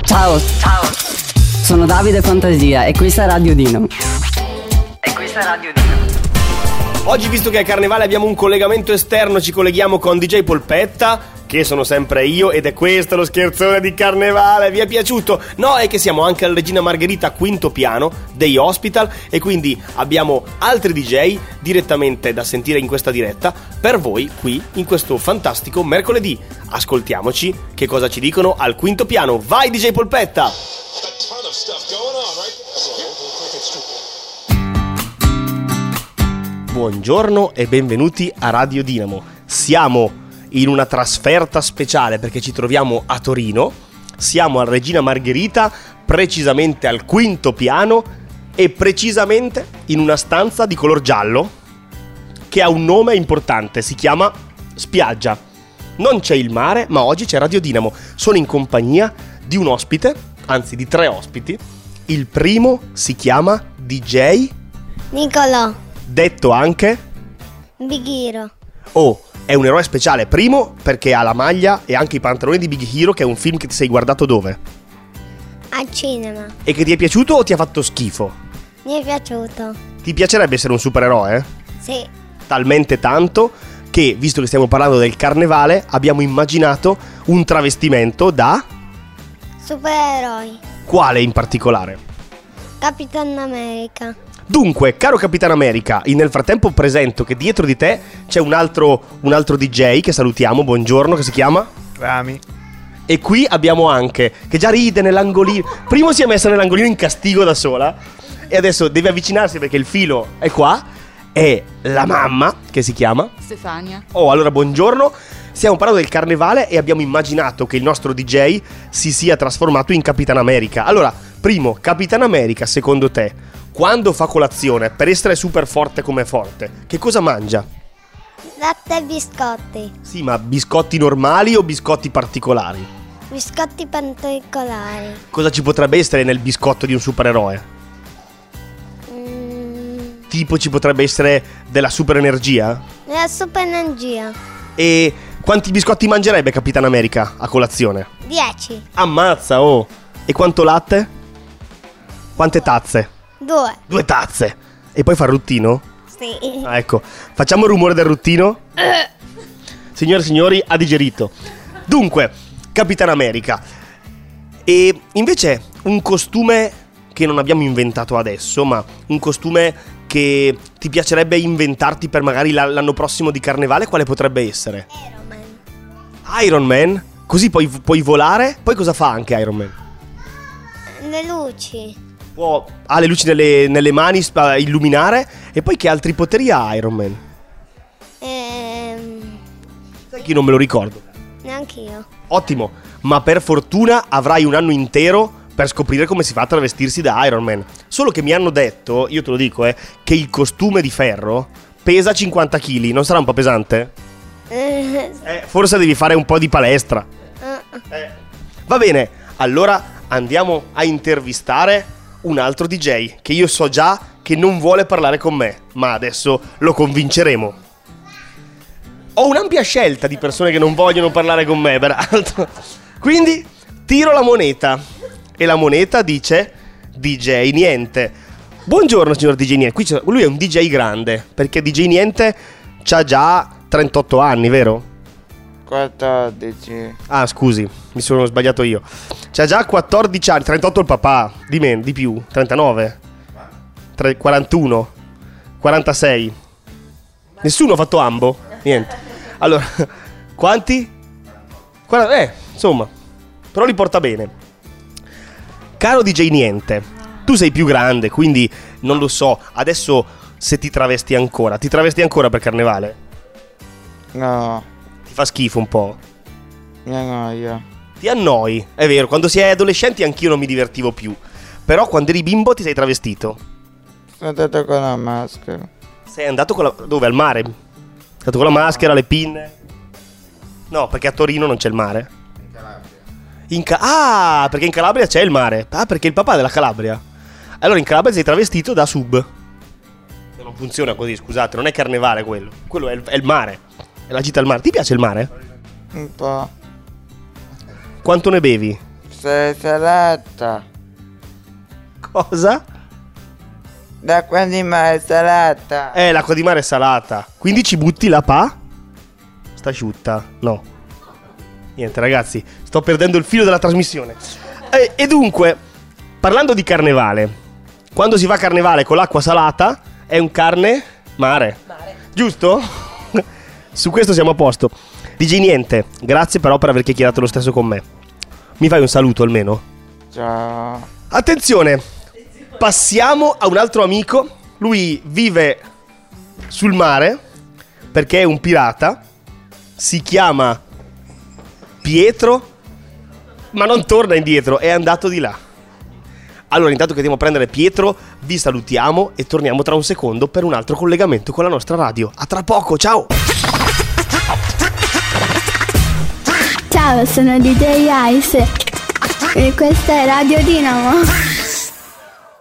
Ciao, sono Davide Fantasia e questa è Radio Dinamo. Oggi, visto che è carnevale, abbiamo un collegamento esterno, ci colleghiamo con DJ Polpetta, che sono sempre io, ed è questo lo scherzone di carnevale. Vi è piaciuto? No, è che siamo anche al Regina Margherita, quinto piano dei Hospital, e quindi abbiamo altri DJ direttamente da sentire in questa diretta per voi qui in questo fantastico mercoledì. Ascoltiamoci che cosa ci dicono al quinto piano. Vai DJ Polpetta! Buongiorno e benvenuti a Radio Dinamo. Siamo in una trasferta speciale perché ci troviamo a Torino. Siamo al Regina Margherita, precisamente al quinto piano e precisamente in una stanza di color giallo che ha un nome importante, si chiama Spiaggia. Non c'è il mare, ma oggi c'è Radio Dinamo. Sono in compagnia di un ospite, anzi di 3 ospiti. Il primo si chiama DJ Nicolò detto anche Big Hero. Oh, è un eroe speciale. Primo perché ha la maglia e anche i pantaloni di Big Hero, che è un film che ti sei guardato dove? Al cinema. E che ti è piaciuto o ti ha fatto schifo? Mi è piaciuto. Ti piacerebbe essere un supereroe? Sì. Talmente tanto che, visto che stiamo parlando del carnevale, abbiamo immaginato un travestimento da... Supereroi. Quale in particolare? Capitan America. Dunque, caro Capitan America, nel frattempo presento che dietro di te c'è un altro DJ che salutiamo, buongiorno, che si chiama? Rami. E qui abbiamo anche, che già ride nell'angolino. Primo si è messa nell'angolino in castigo da sola e adesso deve avvicinarsi perché il filo è qua. È la mamma, che si chiama? Stefania. Oh, allora buongiorno. Stiamo parlando del carnevale e abbiamo immaginato che il nostro DJ si sia trasformato in Capitan America. Allora, primo, Capitan America, secondo te, quando fa colazione, per essere super forte come forte, che cosa mangia? Latte e biscotti. Sì, ma biscotti normali o biscotti particolari? Biscotti particolari. Cosa ci potrebbe essere nel biscotto di un supereroe? Tipo ci potrebbe essere della super energia? La super energia. E quanti biscotti mangerebbe Capitan America a colazione? 10. Ammazza, oh! E quanto latte? Quante tazze? 2. 2 tazze. E poi fa il ruttino? Sì. Ah, ecco, facciamo il rumore del ruttino? Signore e signori, ha digerito. Dunque, Capitan America. E invece un costume che non abbiamo inventato adesso, ma un costume che ti piacerebbe inventarti per magari l'anno prossimo di carnevale, quale potrebbe essere? Iron Man. Iron Man? Così puoi volare? Poi cosa fa anche Iron Man? Le luci. Ha le luci nelle mani, illuminare. E poi che altri poteri ha Iron Man? Sai che io non me lo ricordo. Neanch'io. Ottimo, ma per fortuna avrai un anno intero per scoprire come si fa a travestirsi da Iron Man. Solo che mi hanno detto, io te lo dico, che il costume di ferro pesa 50 kg. Non sarà un po' pesante? Forse devi fare un po' di palestra. Va bene, allora andiamo a intervistare un altro DJ che io so già che non vuole parlare con me, ma adesso lo convinceremo. Ho un'ampia scelta di persone che non vogliono parlare con me, peraltro. Quindi tiro la moneta e la moneta dice DJ Niente. Buongiorno signor DJ Niente. Lui è un DJ grande, perché DJ Niente c'ha già 38 anni, vero? 14. Ah, scusi, mi sono sbagliato io. C'ha già 14 anni, 38 il papà, di più, 39, 41, 46. Nessuno ha fatto ambo? Niente. Allora, quanti? Insomma, però li porta bene. Caro DJ Niente, tu sei più grande, quindi non lo so, adesso se ti travesti ancora per carnevale? No. Ti fa schifo un po'? Mi annoia. Ti annoi, è vero, quando si è adolescenti anch'io non mi divertivo più. Però quando eri bimbo ti sei travestito? Sono andato con la maschera. Sei andato con la... dove? Al mare? Sei andato con la maschera, le pinne? No, perché a Torino non c'è il mare. In Calabria. Perché in Calabria c'è il mare. Ah, perché il papà è della Calabria. Allora in Calabria sei travestito da sub. Non funziona così, scusate, non è carnevale quello. Quello è il mare. È la gita al mare. Ti piace il mare? Un po'. Quanto ne bevi? salata. Cosa? L'acqua di mare salata. L'acqua di mare è salata. Quindi ci butti la sta asciutta. No. Niente ragazzi, sto perdendo il filo della trasmissione. E dunque, parlando di carnevale, quando si fa carnevale con l'acqua salata è un mare. Giusto? Su questo siamo a posto. DJ Niente, grazie però per aver chiacchierato lo stesso con me. Mi fai un saluto almeno? Ciao. Attenzione, passiamo a un altro amico. Lui vive sul mare perché è un pirata. Si chiama Pietro, ma non torna indietro, è andato di là. Allora, intanto che andiamo a prendere Pietro, vi salutiamo e torniamo tra un secondo per un altro collegamento con la nostra radio. A tra poco, ciao! Ciao, sono DJ Ice e questa è Radio Dinamo.